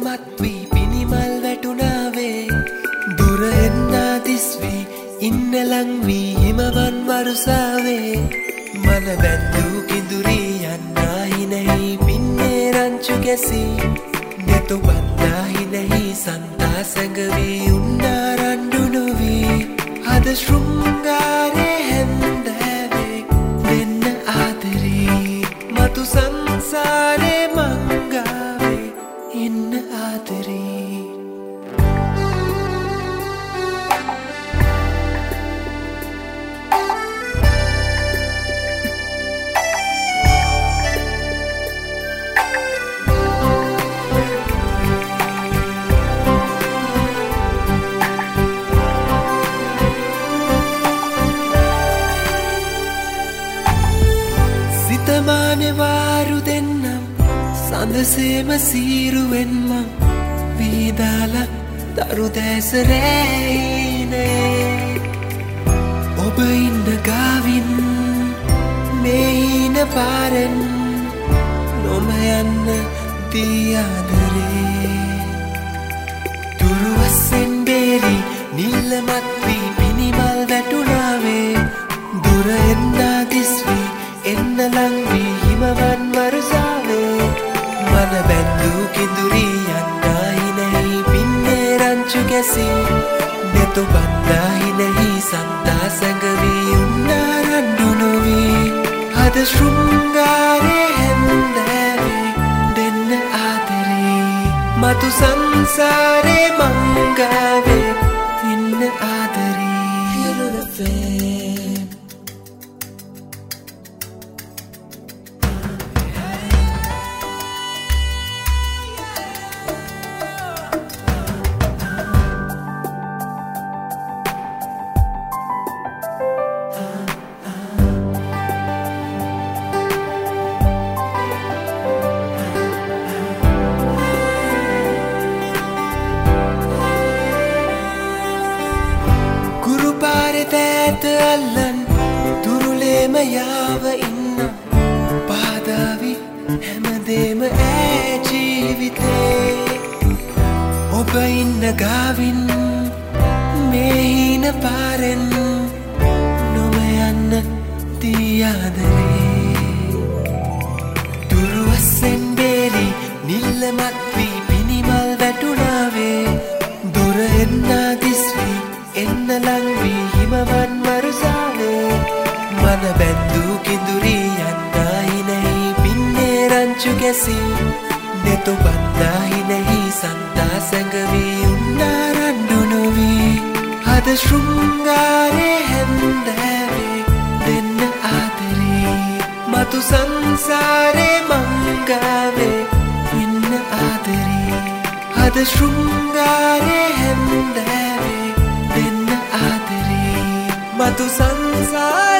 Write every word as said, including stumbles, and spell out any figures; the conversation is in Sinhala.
මත්වී පිනිමල් වැටුණාවේ දුර එන්නා දිස්වී ඉන්න ලංවී හිමවන් වරුසාවේ මන බැන්දූ කිඳුරී යන්නා හිනෙහි පින්නේ රංචු ගැසී නෙතු බන්නා හිනෙහි සන්තා සැඟවී උන්නා රණ්ඩු නොවී අද ශෘංගාරේ හැන්දෑවේ දෙන්න ආදරේ මතු සංසාරේ මංගාවේ ඉන්න ආදරේ සිතමානේ වාරු දෙන්නම් සඳසේම සීරුවෙන්ම වීදාලා දරු දැස රැයිනේ ඔබ ඉන්න ගාවින් මේ හින පාරෙන් නොම යන්න දී ආදරේ දුරවස්සෙන් බේරි නිල්ලමත් වී පිනිමල් වැටුණාවේ දුර එන්නා දිස්වී එන්න ලංවී හිමවන් වරුසාවේ මන බැන්දූ කිඳුරී යන්නා හිනෙහි පින්නේ රංචු ගැසී නෙතු බන්නා හිනෙහි සන්තා සැඟවී උන්නා රණ්ඩු නොවී අද ශෘංගාරේ හැන්දෑවේ දෙන්න ආදරේ මතු සංසාරේ මංගාවේ ඉන්න ආදරේ Feel the fame තෑත අල්ලන් දුරුලේම යාව ඉන්න පාදාවි හැමදේම ඈ ජීවිතේ ඔබ ඉන්න ගාවින් මේ හින පාරෙන් නොම යන්න දී ආදරේ දුරවස්සෙන් බේරි නිල්ලමත් වී පිනිමල් වැටුණාවේ දුර එන්නා දිස්වී එන්න ලංවී හිමවන් වරුසාවේ මන බැන්දූ කිඳුරී යන්නා හිනෙහි පින්නේ රංචු ගැසී නෙතු බන්නා හිනෙහි සන්තා සැඟවී උන්නා රණ්ඩු නොවී අද ශෘංගාරේ හැන්දෑවේ දෙන්න ආදරේ මතු සංසාරේ මංගාවේ ඉන්න ආදරේ අද ශෘංගාරේ හැන්දෑවේ දෙන්න ආදරේ මතු සංසාරේ